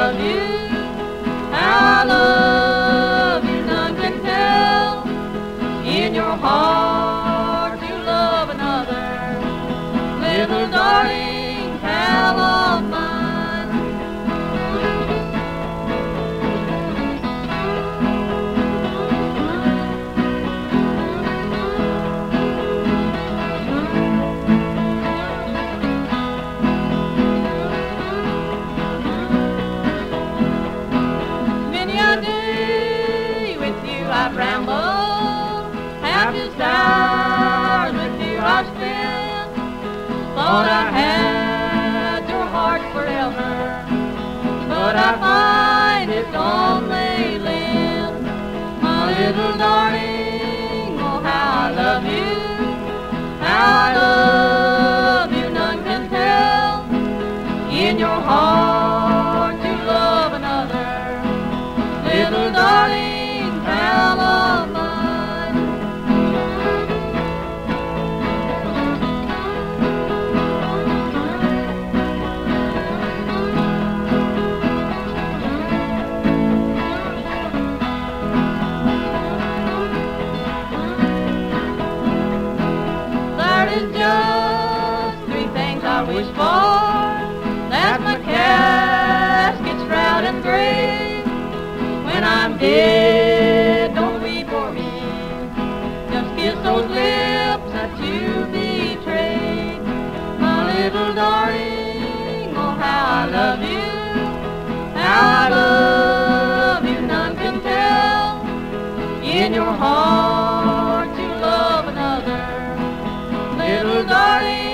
love you, how I love you, none can tell. In your heart you love another, little darling pal of mine. I've rambled, happy stars with you I've spent. Thought I had your heart forever, but I find it's only lent. My little darling, oh how I love you, how I love you, none can tell. In your heart you love another, little darling pal of mine. There is just three things I wish for, that my casket's shroud and grave. When I'm dead, don't weep for me, just kiss those lips that you betrayed. My little darling, oh how I love you, how I love you, none can tell. In your heart you love another, little darling